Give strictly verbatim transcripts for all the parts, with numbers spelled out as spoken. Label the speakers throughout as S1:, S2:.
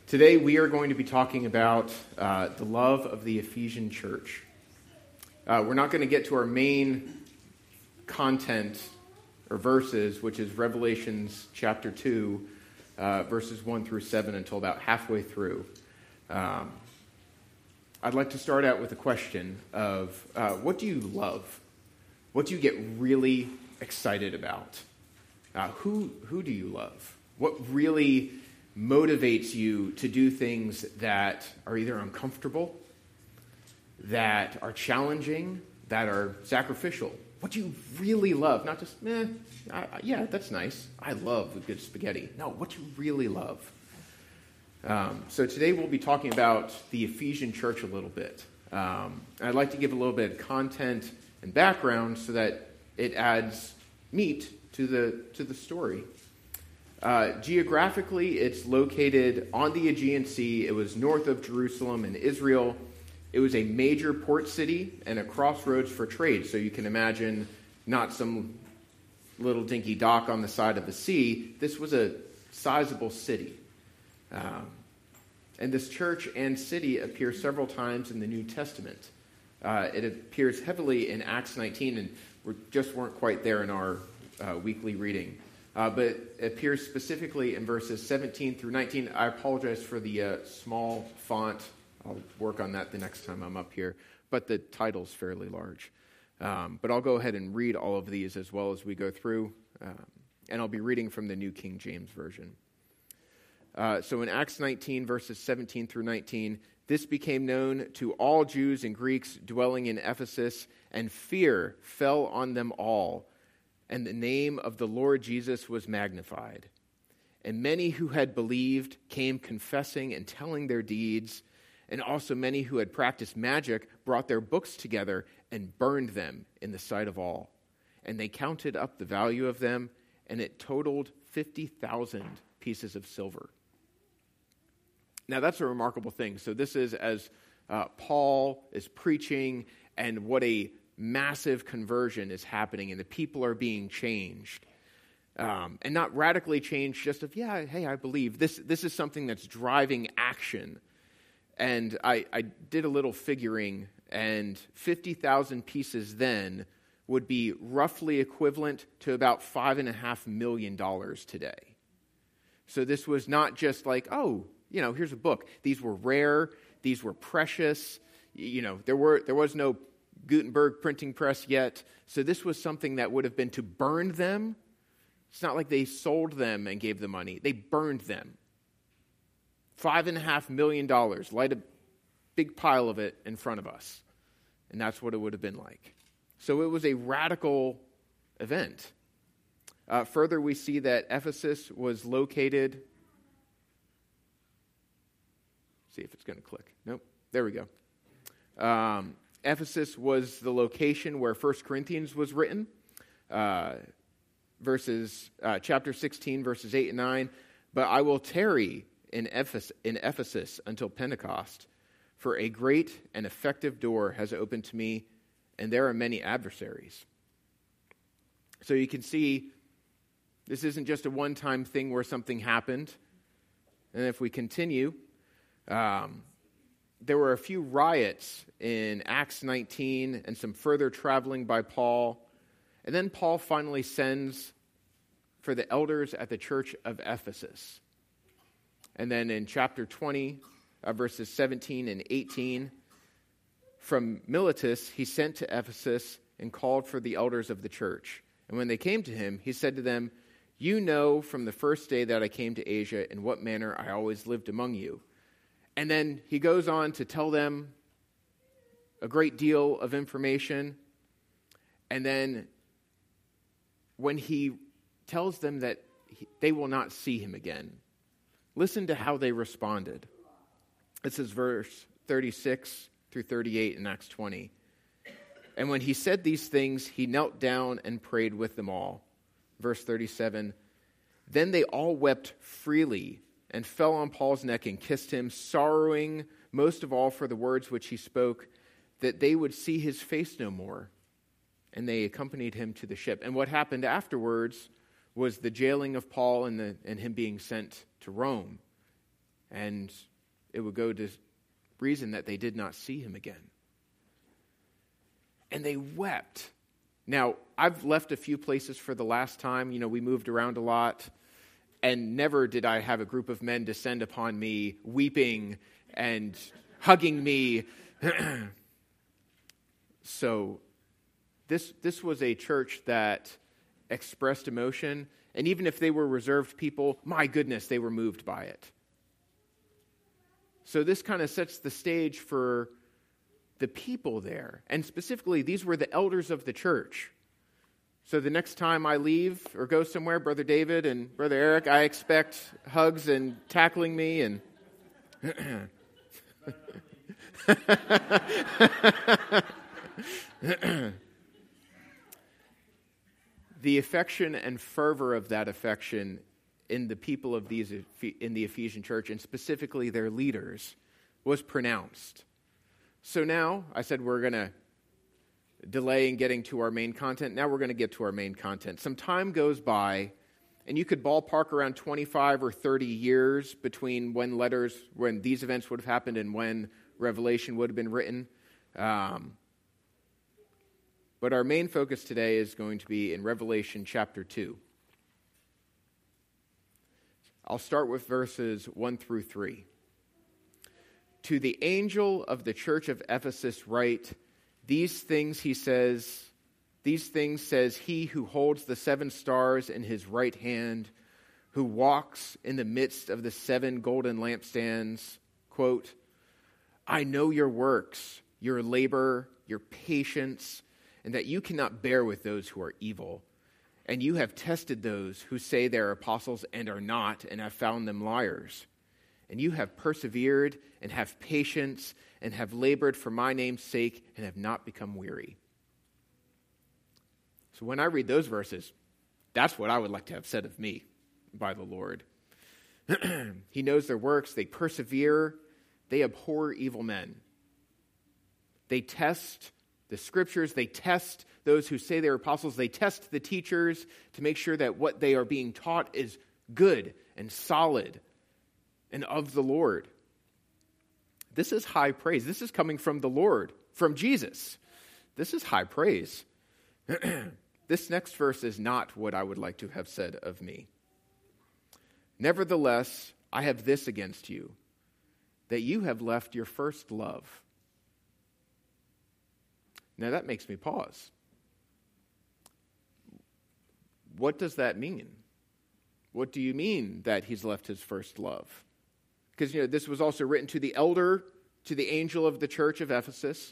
S1: Today we are going to be talking about uh, the love of the Ephesian church. Uh, we're not going to get to our main content or verses, which is Revelations chapter two, uh, verses one through seven, until about halfway through. Um, I'd like to start out with a question of uh, what do you love? What do you get really excited about? Uh, who who do you love? What really motivates you to do things that are either uncomfortable, that are challenging, that are sacrificial? What do you really love? Not just, eh, I, I, yeah, that's nice. I love good spaghetti. No, what do you really love? Um, so today we'll be talking about the Ephesian church a little bit. Um, I'd like to give a little bit of content and background so that it adds meat to the to the story. Uh, geographically, it's located on the Aegean Sea. It was north of Jerusalem in Israel. It was a major port city and a crossroads for trade. So you can imagine not some little dinky dock on the side of the sea. This was a sizable city. Um, and this church and city appear several times in the New Testament. Uh, it appears heavily in Acts nineteen, and we just weren't quite there in our uh, weekly reading. Uh, but it appears specifically in verses seventeen through nineteen. I apologize for the uh, small font. I'll work on that the next time I'm up here. But the title's fairly large. Um, but I'll go ahead and read all of these as well as we go through. Um, and I'll be reading from the New King James Version. Uh, so in Acts nineteen, verses seventeen through nineteen, this became known to all Jews and Greeks dwelling in Ephesus, and fear fell on them all. And the name of the Lord Jesus was magnified. And many who had believed came confessing and telling their deeds. And also many who had practiced magic brought their books together and burned them in the sight of all. And they counted up the value of them, and it totaled fifty thousand pieces of silver. Now that's a remarkable thing. So this is as uh, Paul is preaching, and what a massive conversion is happening, and the people are being changed. Um, and not radically changed just of, yeah, hey, I believe. This this is something that's driving action. And I, I did a little figuring, and fifty thousand pieces then would be roughly equivalent to about five and a half million dollars today. So this was not just like, oh, you know, here's a book. These were rare. These were precious. You know, there were there was no Gutenberg printing press yet. So this was something that would have been to burn them. It's not like they sold them and gave the money. They burned them. Five and a half million dollars. Light a big pile of it in front of us. And that's what it would have been like. So it was a radical event. Uh, further, we see that Ephesus was located. See if it's going to click. Nope. There we go. Um, Ephesus was the location where First Corinthians was written. Uh, verses, uh, chapter sixteen, verses eight and nine. But I will tarry in Ephes- in Ephesus until Pentecost, for a great and effective door has opened to me, and there are many adversaries. So you can see this isn't just a one-time thing where something happened. And if we continue, um, there were a few riots in Acts nineteen and some further traveling by Paul. And then Paul finally sends for the elders at the church of Ephesus. And then in chapter twenty, uh, verses seventeen and eighteen, from Miletus he sent to Ephesus and called for the elders of the church. And when they came to him, he said to them, "You know from the first day that I came to Asia in what manner I always lived among you." And then he goes on to tell them a great deal of information. And then when he tells them that he, they will not see him again, listen to how they responded. This is verse thirty-six through thirty-eight in Acts twenty. And when he said these things, he knelt down and prayed with them all. Verse thirty-seven, then they all wept freely and fell on Paul's neck and kissed him, sorrowing most of all for the words which he spoke, that they would see his face no more. And they accompanied him to the ship. And what happened afterwards was the jailing of Paul and, the, and him being sent to Rome. And it would go to reason that they did not see him again. And they wept. Now, I've left a few places for the last time. You know, we moved around a lot. And never did I have a group of men descend upon me, weeping and hugging me. So this this was a church that expressed emotion. And even if they were reserved people, my goodness, they were moved by it. So this kind of sets the stage for the people there. And specifically, these were the elders of the church. So the next time I leave or go somewhere, Brother David and Brother Eric, I expect hugs and tackling me and... The affection and fervor of that affection in the people of these in the Ephesian church, and specifically their leaders, was pronounced. So now, I said we're going to delay in getting to our main content. Now we're going to get to our main content. Some time goes by, and you could ballpark around twenty-five or thirty years between when letters, when these events would have happened and when Revelation would have been written. Um, but our main focus today is going to be in Revelation chapter two. I'll start with verses one through three. To the angel of the church of Ephesus write, these things he says, these things says he who holds the seven stars in his right hand, who walks in the midst of the seven golden lampstands, quote, I know your works, your labor, your patience, and that you cannot bear with those who are evil. And you have tested those who say they are apostles and are not, and have found them liars. And you have persevered and have patience and have labored for my name's sake and have not become weary. So when I read those verses, that's what I would like to have said of me by the Lord. He knows their works. They persevere. They abhor evil men. They test the scriptures. They test those who say they're apostles. They test the teachers to make sure that what they are being taught is good and solid and of the Lord. This is high praise. This is coming from the Lord, from Jesus. This is high praise. This next verse is not what I would like to have said of me. Nevertheless, I have this against you, that you have left your first love. Now that makes me pause. What does that mean? What do you mean that he's left his first love? Because, you know, this was also written to the elder, to the angel of the church of Ephesus.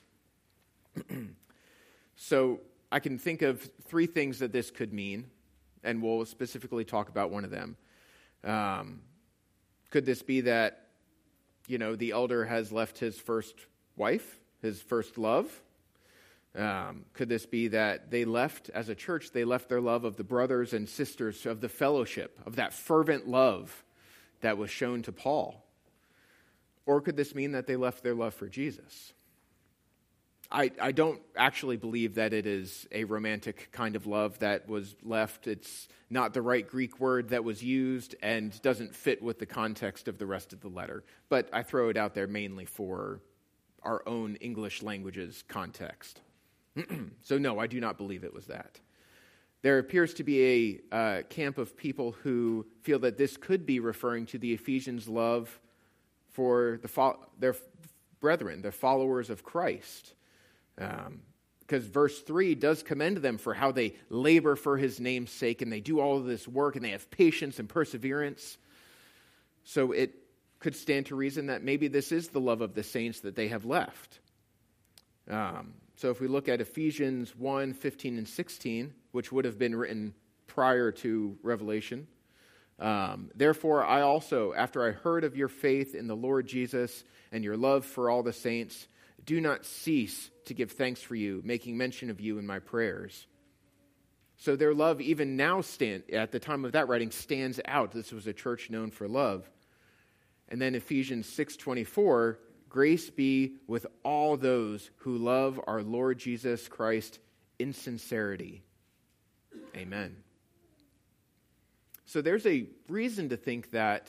S1: So I can think of three things that this could mean, and we'll specifically talk about one of them. Um, could this be that, you know, the elder has left his first wife, his first love? Um, could this be that they left, as a church, they left their love of the brothers and sisters, of the fellowship, of that fervent love that was shown to Paul? Or could this mean that they left their love for Jesus? I, I don't actually believe that it is a romantic kind of love that was left. It's not the right Greek word that was used and doesn't fit with the context of the rest of the letter. But I throw it out there mainly for our own English language's context. So no, I do not believe it was that. There appears to be a uh, camp of people who feel that this could be referring to the Ephesians' love for the fo- their brethren, the followers of Christ. Um, because verse three does commend them for how they labor for his name's sake, and they do all of this work, and they have patience and perseverance. So it could stand to reason that maybe this is the love of the saints that they have left. Um, so if we look at Ephesians one, fifteen, and sixteen, which would have been written prior to Revelation, Um, Therefore, I also, after I heard of your faith in the Lord Jesus and your love for all the saints, do not cease to give thanks for you, making mention of you in my prayers. So their love even now, stand, at the time of that writing, stands out. This was a church known for love. And then Ephesians six twenty-four, grace be with all those who love our Lord Jesus Christ in sincerity. Amen. So there's a reason to think that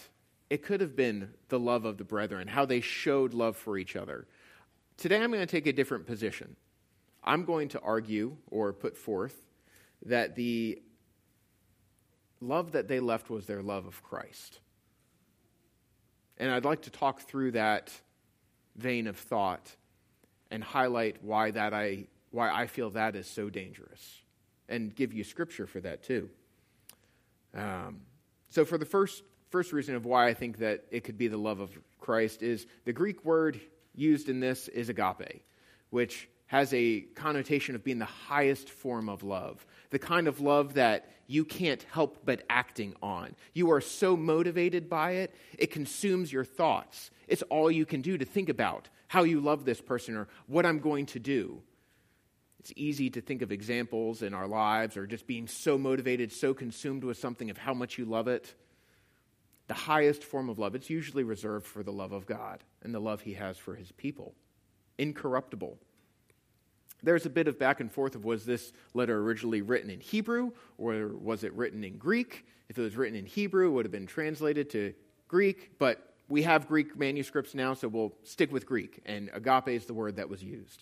S1: it could have been the love of the brethren, how they showed love for each other. Today I'm going to take a different position. I'm going to argue or put forth that the love that they left was their love of Christ. And I'd like to talk through that vein of thought and highlight why that I why I feel that is so dangerous, and give you scripture for that too. Um, so for the first first reason of why I think that it could be the love of Christ is the Greek word used in this is agape, which has a connotation of being the highest form of love, the kind of love that you can't help but acting on. You are so motivated by it, it consumes your thoughts. It's all you can do to think about how you love this person or what I'm going to do. It's easy to think of examples in our lives or just being so motivated, so consumed with something of how much you love it. The highest form of love, it's usually reserved for the love of God and the love he has for his people. Incorruptible. There's a bit of back and forth of was this letter originally written in Hebrew or was it written in Greek? If it was written in Hebrew, it would have been translated to Greek, but we have Greek manuscripts now, so we'll stick with Greek, and agape is the word that was used.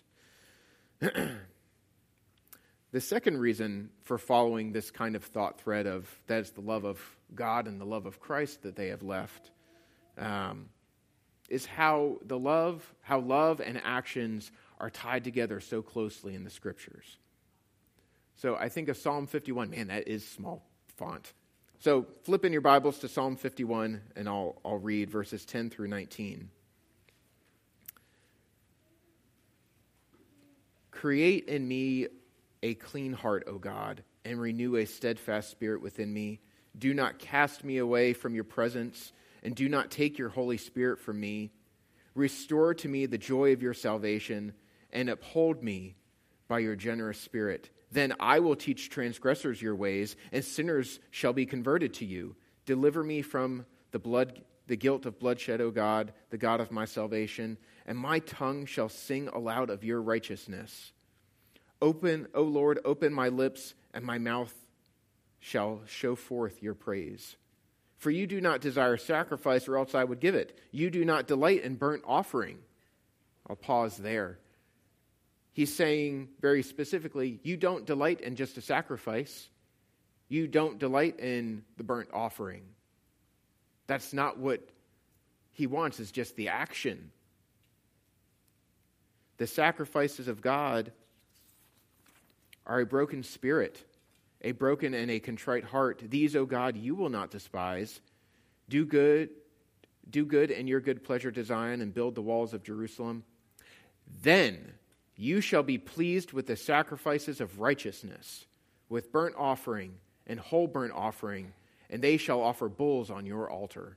S1: The second reason for following this kind of thought thread of that is the love of God and the love of Christ that they have left um, is how the love, how love and actions are tied together so closely in the Scriptures. So I think of Psalm fifty-one. Man, that is small font. So flip in your Bibles to Psalm fifty-one, and I'll, I'll read verses ten through nineteen. Create in me a clean heart, O God, and renew a steadfast spirit within me. Do not cast me away from your presence, and do not take your Holy Spirit from me. Restore to me the joy of your salvation, and uphold me by your generous spirit. Then I will teach transgressors your ways, and sinners shall be converted to you. Deliver me from the blood, the guilt of bloodshed, O God, the God of my salvation, and my tongue shall sing aloud of your righteousness. Open, O Lord, open my lips, and my mouth shall show forth your praise. For you do not desire sacrifice, or else I would give it. You do not delight in burnt offering. I'll pause there. He's saying very specifically, you don't delight in just a sacrifice. You don't delight in the burnt offering. That's not what he wants, is just the action. The sacrifices of God are a broken spirit, a broken and a contrite heart. These, O God, you will not despise. Do good, do good in your good pleasure to Zion, and build the walls of Jerusalem. Then you shall be pleased with the sacrifices of righteousness, with burnt offering and whole burnt offering, and they shall offer bulls on your altar.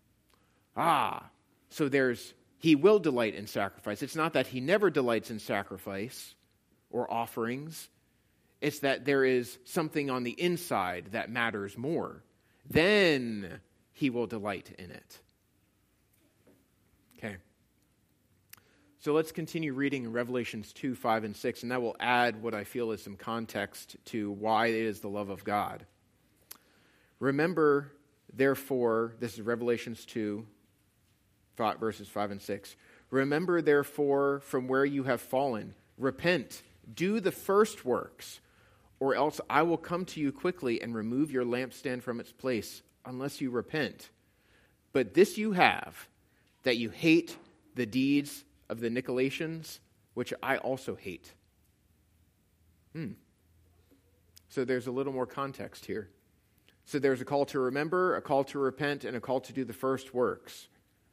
S1: Ah, so there's, he will delight in sacrifice. It's not that he never delights in sacrifice or offerings. It's that there is something on the inside that matters more. Then he will delight in it. Okay. So let's continue reading in Revelations two, five, and six, and that will add what I feel is some context to why it is the love of God. Remember, therefore, this is Revelations two, verses five and six. Remember, therefore, from where you have fallen, repent, do the first works, or else I will come to you quickly and remove your lampstand from its place, unless you repent. But this you have, that you hate the deeds of the Nicolaitans, which I also hate. Hmm. So there's a little more context here. So there's a call to remember, a call to repent, and a call to do the first works.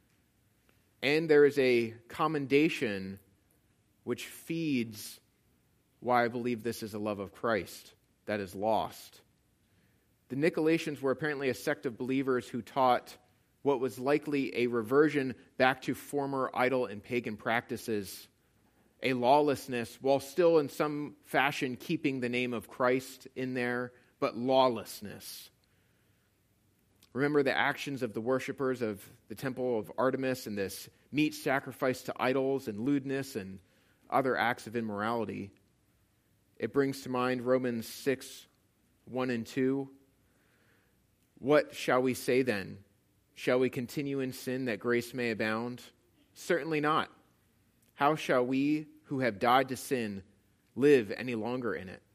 S1: And there is a commendation which feeds why I believe this is a love of Christ that is lost. The Nicolaitans were apparently a sect of believers who taught what was likely a reversion back to former idol and pagan practices, a lawlessness, while still in some fashion keeping the name of Christ in there, but lawlessness. Remember the actions of the worshipers of the temple of Artemis and this meat sacrifice to idols and lewdness and other acts of immorality. It brings to mind Romans six, one and two. What shall we say then? Shall we continue in sin that grace may abound? Certainly not. How shall we who have died to sin live any longer in it?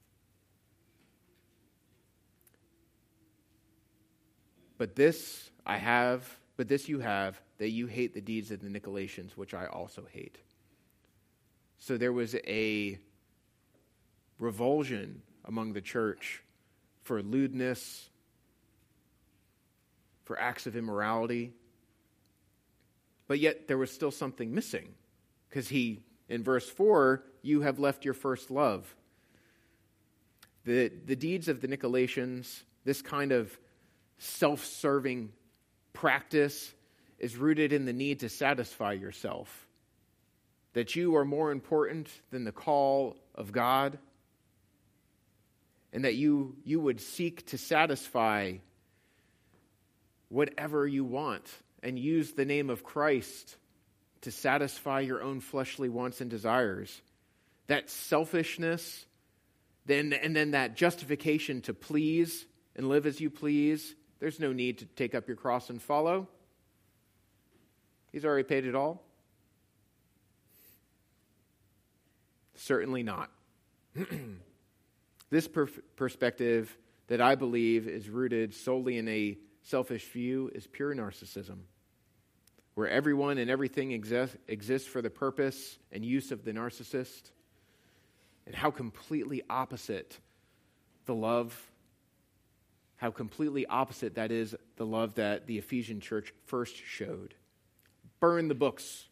S1: But this I have, but this you have, that you hate the deeds of the Nicolaitans, which I also hate. So there was a revulsion among the church for lewdness, for acts of immorality. But yet there was still something missing. Because he, in verse four, you have left your first love. The, the deeds of the Nicolaitans, this kind of self-serving practice, is rooted in the need to satisfy yourself. That you are more important than the call of God. And that you, you would seek to satisfy whatever you want and use the name of Christ to satisfy your own fleshly wants and desires. That selfishness, then and then that justification to please and live as you please. There's no need to take up your cross and follow. He's already paid it all. Certainly not. This per- perspective that I believe is rooted solely in a selfish view is pure narcissism, where everyone and everything exist, exists for the purpose and use of the narcissist, and how completely opposite the love, how completely opposite that is the love that the Ephesian church first showed. Burn the books.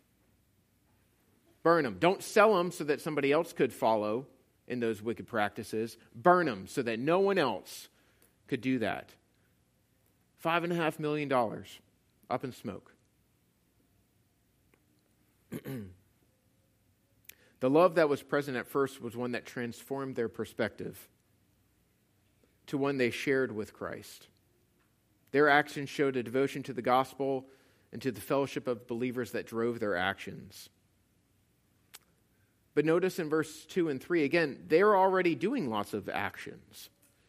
S1: Burn them. Don't sell them so that somebody else could follow in those wicked practices. Burn them so that no one else could do that. Five and a half million dollars up in smoke. The love that was present at first was one that transformed their perspective to one they shared with Christ. Their actions showed a devotion to the gospel and to the fellowship of believers that drove their actions. But notice in verse two and three, again, they're already doing lots of actions.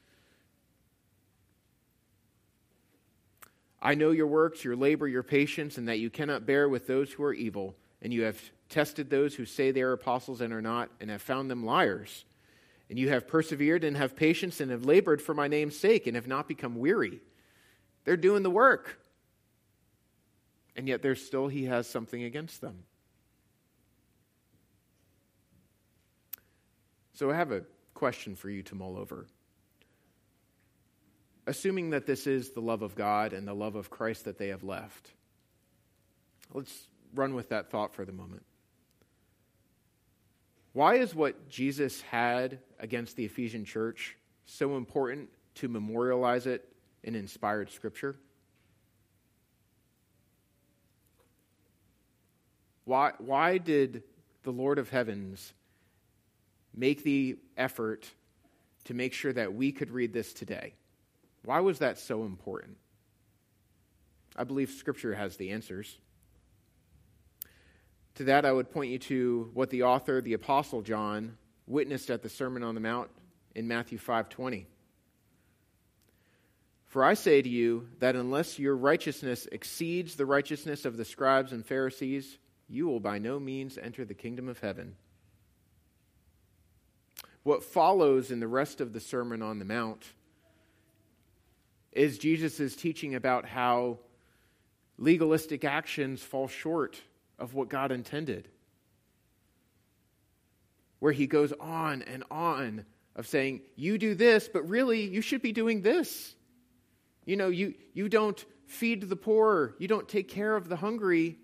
S1: I know your works, your labor, your patience, and that you cannot bear with those who are evil, and you have tested those who say they are apostles and are not, and have found them liars. And you have persevered and have patience and have labored for my name's sake and have not become weary. They're doing the work. And yet there's still, he has something against them. So I have a question for you to mull over. Assuming that this is the love of God and the love of Christ that they have left, let's run with that thought for the moment. Why is what Jesus had against the Ephesian church so important to memorialize it in inspired Scripture? Why, why did the Lord of heavens make the effort to make sure that we could read this today? Why was that so important? I believe Scripture has the answers. To that, I would point you to what the author, the Apostle John, witnessed at the Sermon on the Mount in Matthew five twenty. For I say to you that unless your righteousness exceeds the righteousness of the scribes and Pharisees, you will by no means enter the kingdom of heaven. What follows in the rest of the Sermon on the Mount is Jesus' teaching about how legalistic actions fall short of what God intended. Where he goes on and on of saying, you do this, but really you should be doing this. You know, you, you don't feed the poor. You don't take care of the hungry.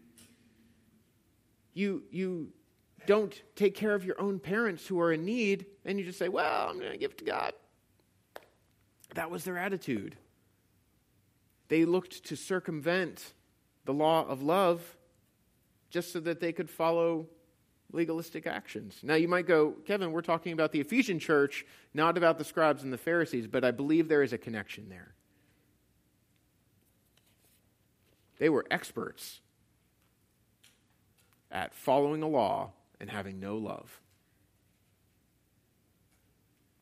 S1: You, you don't take care of your own parents who are in need. And you just say, well, I'm going to give it to God. That was their attitude. They looked to circumvent the law of love just so that they could follow legalistic actions. Now you might go, Kevin, we're talking about the Ephesian church, not about the scribes and the Pharisees, but I believe there is a connection there. They were experts at following a law and having no love.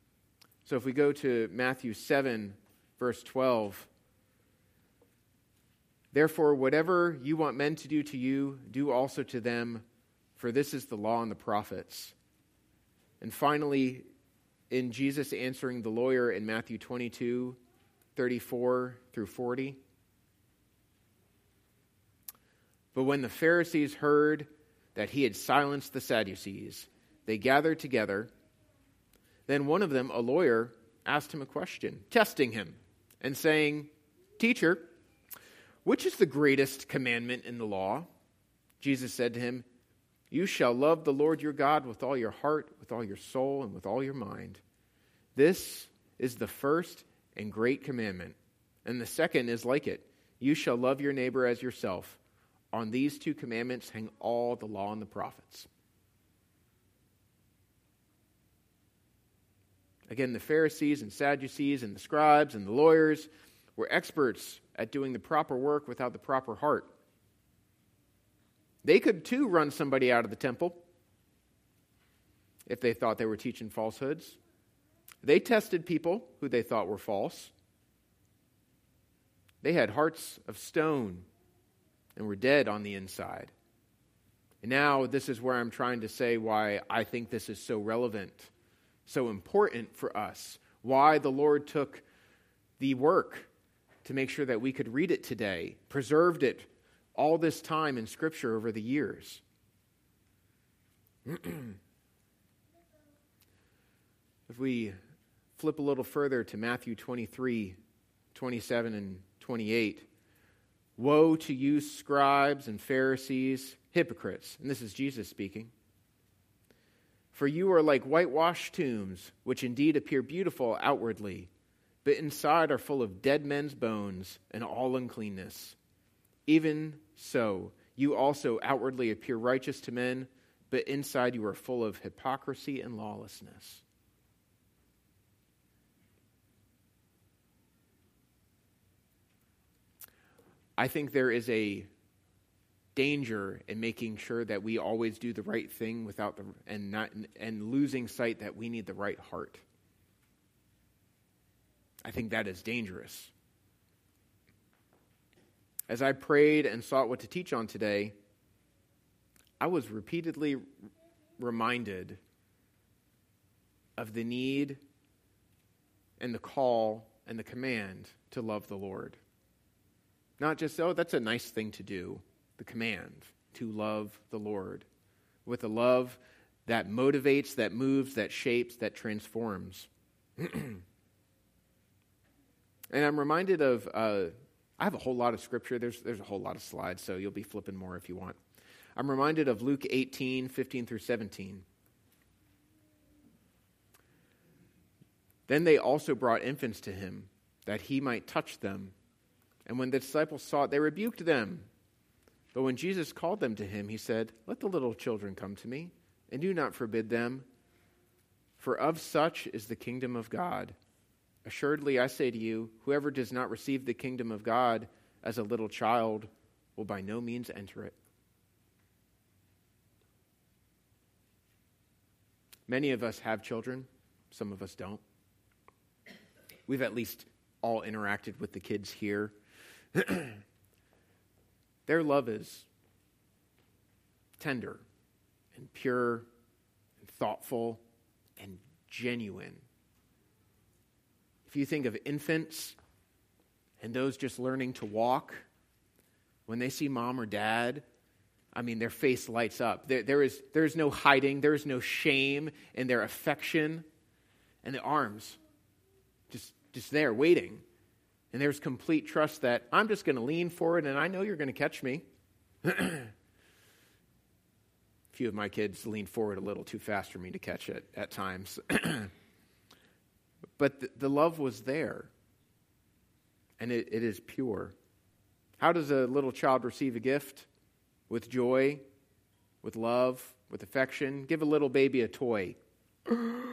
S1: So if we go to Matthew seven, verse twelve, Therefore, whatever you want men to do to you, do also to them, for this is the law and the prophets. And finally, in Jesus answering the lawyer in Matthew twenty-two, thirty-four through forty. But when the Pharisees heard that he had silenced the Sadducees, they gathered together. Then one of them, a lawyer, asked him a question, testing him, and saying, "Teacher, which is the greatest commandment in the law?" Jesus said to him, "You shall love the Lord your God with all your heart, with all your soul, and with all your mind. This is the first and great commandment. And the second is like it. You shall love your neighbor as yourself. On these two commandments hang all the law and the prophets." Again, the Pharisees and Sadducees and the scribes and the lawyers were experts at doing the proper work without the proper heart. They could too run somebody out of the temple if they thought they were teaching falsehoods. They tested people who they thought were false. They had hearts of stone and were dead on the inside. And now this is where I'm trying to say why I think this is so relevant, so important for us, why the Lord took the work to make sure that we could read it today, preserved it all this time in Scripture over the years. If we flip a little further to Matthew twenty-three, twenty-seven and twenty-eight, "Woe to you, scribes and Pharisees, hypocrites," and this is Jesus speaking, "for you are like whitewashed tombs, which indeed appear beautiful outwardly, but inside are full of dead men's bones and all uncleanness. Even so, you also outwardly appear righteous to men, but inside you are full of hypocrisy and lawlessness." I think there is a danger in making sure that we always do the right thing without the and not and losing sight that we need the right heart. I think that is dangerous. As I prayed and sought what to teach on today, I was repeatedly reminded of the need and the call and the command to love the Lord. Not just, oh, that's a nice thing to do. The command to love the Lord with a love that motivates, that moves, that shapes, that transforms. And I'm reminded of, uh, I have a whole lot of scripture. There's, there's a whole lot of slides, so you'll be flipping more if you want. I'm reminded of Luke eighteen, fifteen through seventeen. "Then they also brought infants to him, that he might touch them. And when the disciples saw it, they rebuked them. But when Jesus called them to him, he said, 'Let the little children come to me, and do not forbid them, for of such is the kingdom of God. Assuredly, I say to you, whoever does not receive the kingdom of God as a little child will by no means enter it.'" Many of us have children. Some of us don't. We've at least all interacted with the kids here. Their love is tender and pure and thoughtful and genuine. If you think of infants and those just learning to walk, when they see mom or dad, I mean, their face lights up. There, there is there is no hiding. There is no shame in their affection. And the arms, just, just there, waiting. And there's complete trust that I'm just going to lean forward and I know you're going to catch me. A few of my kids lean forward a little too fast for me to catch it at times. But the, the love was there. And it, it is pure. How does a little child receive a gift? With joy, with love, with affection. Give a little baby a toy. Oh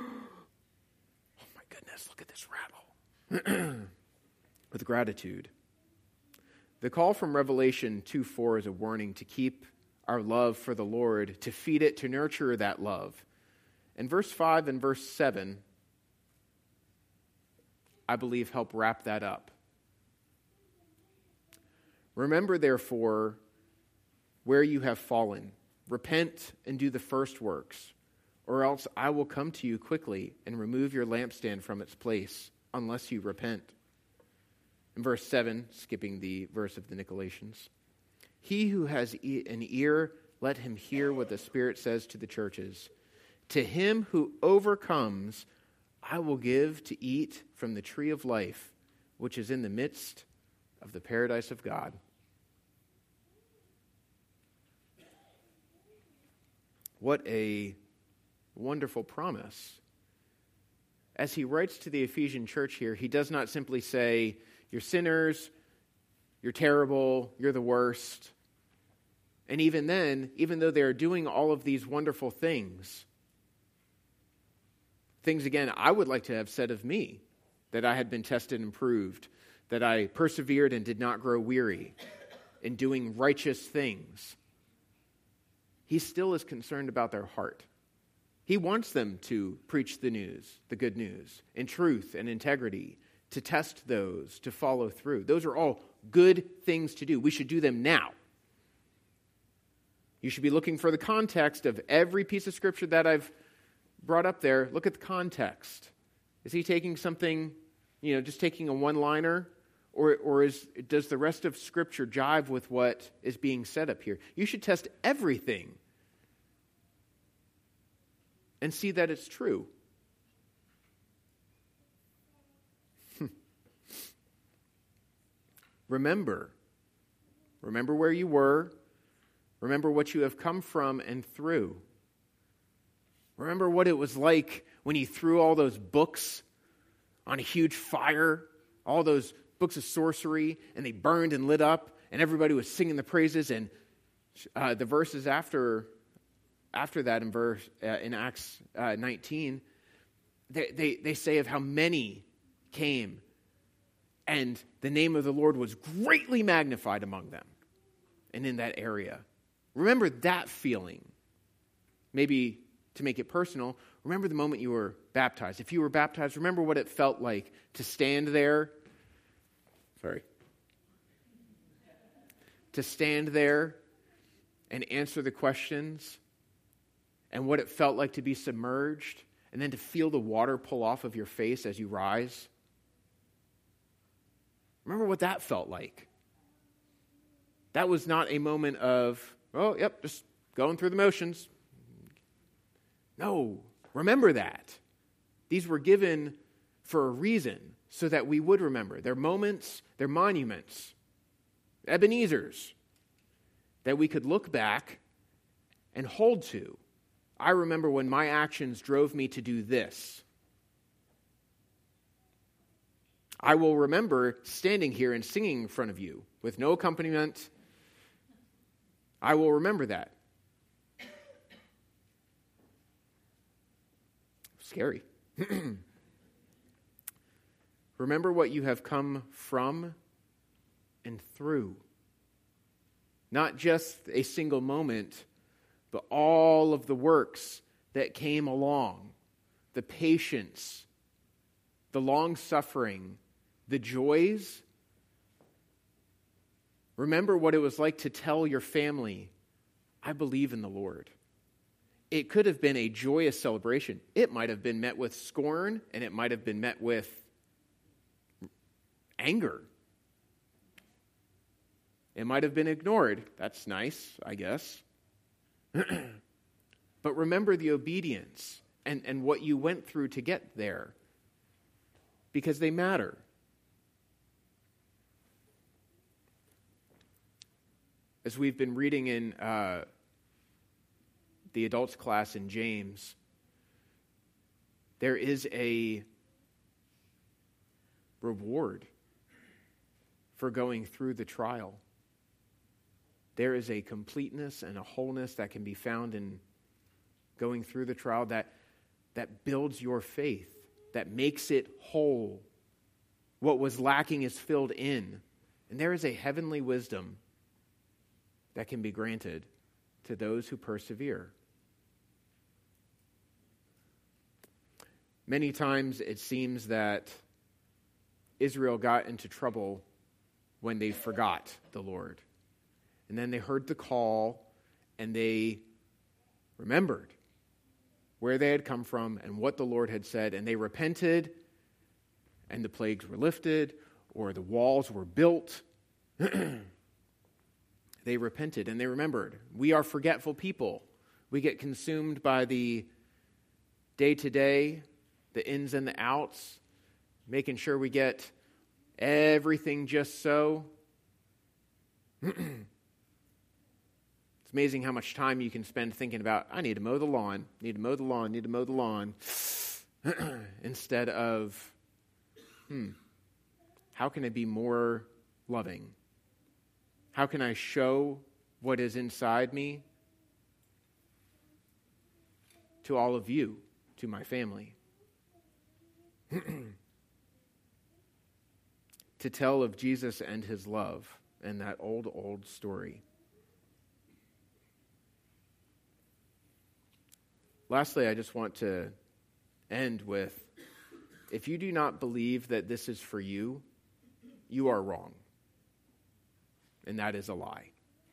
S1: my goodness, look at this rattle. With gratitude. The call from Revelation two four is a warning to keep our love for the Lord, to feed it, to nurture that love. And verse five and verse seven, I believe, help wrap that up. Remember, therefore, where you have fallen. Repent and do the first works, or else I will come to you quickly and remove your lampstand from its place, unless you repent. In verse seven, skipping the verse of the Nicolaitans, he who has an ear, let him hear what the Spirit says to the churches. To him who overcomes, I will give to eat from the tree of life, which is in the midst of the paradise of God. What a wonderful promise. As he writes to the Ephesian church here, he does not simply say, you're sinners, you're terrible, you're the worst. And even then, even though they are doing all of these wonderful things, things again I would like to have said of me, that I had been tested and proved, that I persevered and did not grow weary in doing righteous things. He still is concerned about their heart. He wants them to preach the news, the good news, in truth and integrity, to test those, to follow through. Those are all good things to do. We should do them now. You should be looking for the context of every piece of scripture that I've brought up there. Look at the context. Is he taking something, you know, just taking a one-liner? Or, or is, does the rest of Scripture jive with what is being said up here? You should test everything and see that it's true. Remember. Remember where you were. Remember what you have come from and through. Remember what it was like when you threw all those books on a huge fire, all those books of sorcery, and they burned and lit up, and everybody was singing the praises. And uh, the verses after after that in verse uh, in Acts uh, nineteen, they, they they say of how many came, and the name of the Lord was greatly magnified among them, and in that area. Remember that feeling. Maybe to make it personal, remember the moment you were baptized. If you were baptized, remember what it felt like to stand there. Sorry. To stand there and answer the questions, and what it felt like to be submerged, and then to feel the water pull off of your face as you rise. Remember what that felt like. That was not a moment of, oh, yep, just going through the motions. No, remember that. These were given for a reason, so that we would remember. They're moments, they're monuments, Ebenezer's, that we could look back and hold to. I remember when my actions drove me to do this. I will remember standing here and singing in front of you with no accompaniment. I will remember that. Scary. Remember what you have come from and through. Not just a single moment, but all of the works that came along. The patience, the long-suffering, the joys. Remember what it was like to tell your family, I believe in the Lord. It could have been a joyous celebration. It might have been met with scorn, and it might have been met with anger. It might have been ignored. That's nice, I guess. But remember the obedience and, and what you went through to get there, because they matter. As we've been reading in uh, the adults class in James, there is a reward for going through the trial. There is a completeness and a wholeness that can be found in going through the trial that, that builds your faith, that makes it whole. What was lacking is filled in. And there is a heavenly wisdom that can be granted to those who persevere. Many times it seems that Israel got into trouble when they forgot the Lord. And then they heard the call, and they remembered where they had come from and what the Lord had said, and they repented, and the plagues were lifted, or the walls were built. They repented, and they remembered. We are forgetful people. We get consumed by the day-to-day, the ins and the outs, making sure we get everything just so. It's amazing how much time you can spend thinking about, I need to mow the lawn, need to mow the lawn, need to mow the lawn, instead of, hmm, how can I be more loving? How can I show what is inside me to all of you, to my family? To tell of Jesus and his love and that old, old story. Lastly, I just want to end with, if you do not believe that this is for you, you are wrong. And that is a lie.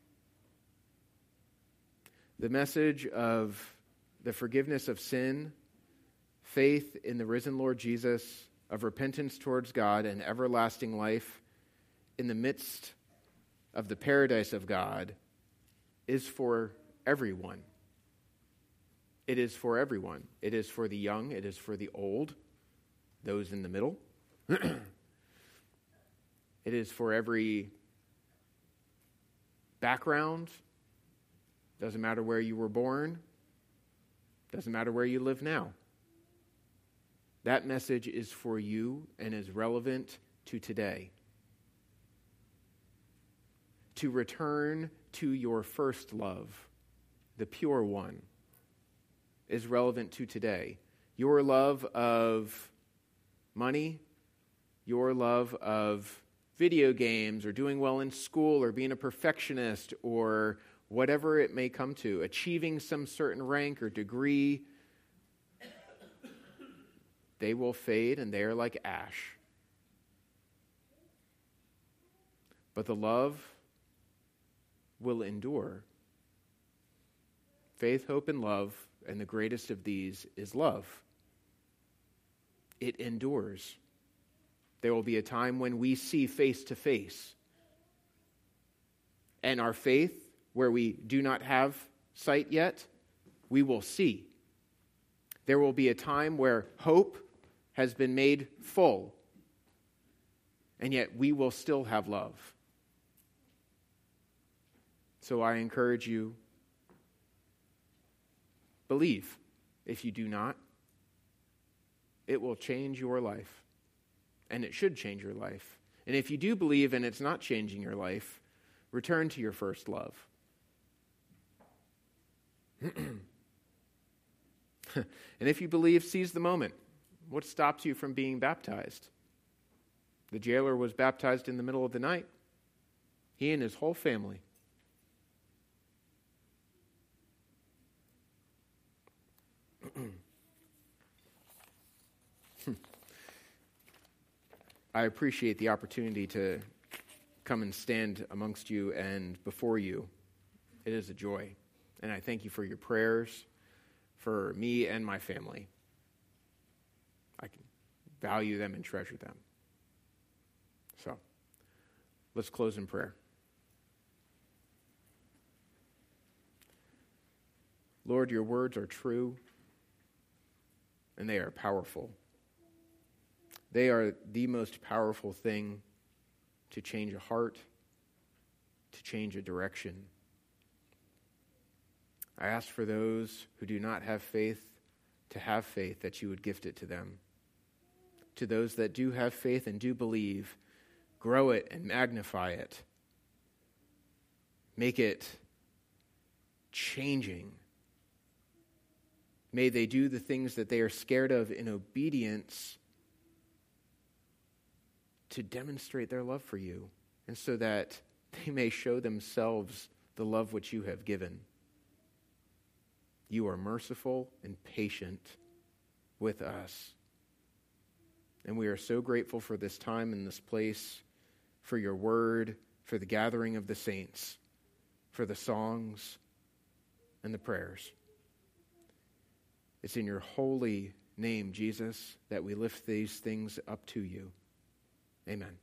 S1: The message of the forgiveness of sin, faith in the risen Lord Jesus, of repentance towards God and everlasting life in the midst of the paradise of God is for everyone. It is for everyone. It is for the young. It is for the old, those in the middle. It is for every background. Doesn't matter where you were born. Doesn't matter where you live now. That message is for you and is relevant to today. To return to your first love, the pure one, is relevant to today. Your love of money, your love of video games or doing well in school or being a perfectionist or whatever it may come to, achieving some certain rank or degree, they will fade and they are like ash. But the love will endure. Faith, hope, and love, and the greatest of these is love. It endures. There will be a time when we see face to face. And our faith, where we do not have sight yet, we will see. There will be a time where hope has been made full, and yet we will still have love. So I encourage you, believe. If you do not, it will change your life, and it should change your life. And if you do believe and it's not changing your life, return to your first love. And if you believe, seize the moment. What stops you from being baptized? The jailer was baptized in the middle of the night. He and his whole family. I appreciate the opportunity to come and stand amongst you and before you. It is a joy. And I thank you for your prayers for me and my family. I can value them and treasure them. So, let's close in prayer. Lord, your words are true, and they are powerful. They are the most powerful thing to change a heart, to change a direction. I ask for those who do not have faith to have faith, that you would gift it to them. To those that do have faith and do believe, grow it and magnify it. Make it changing. May they do the things that they are scared of in obedience to demonstrate their love for you, and so that they may show themselves the love which you have given. You are merciful and patient with us. And we are so grateful for this time and this place for your word, for the gathering of the saints, for the songs and the prayers. It's in your holy name, Jesus, that we lift these things up to you. Amen.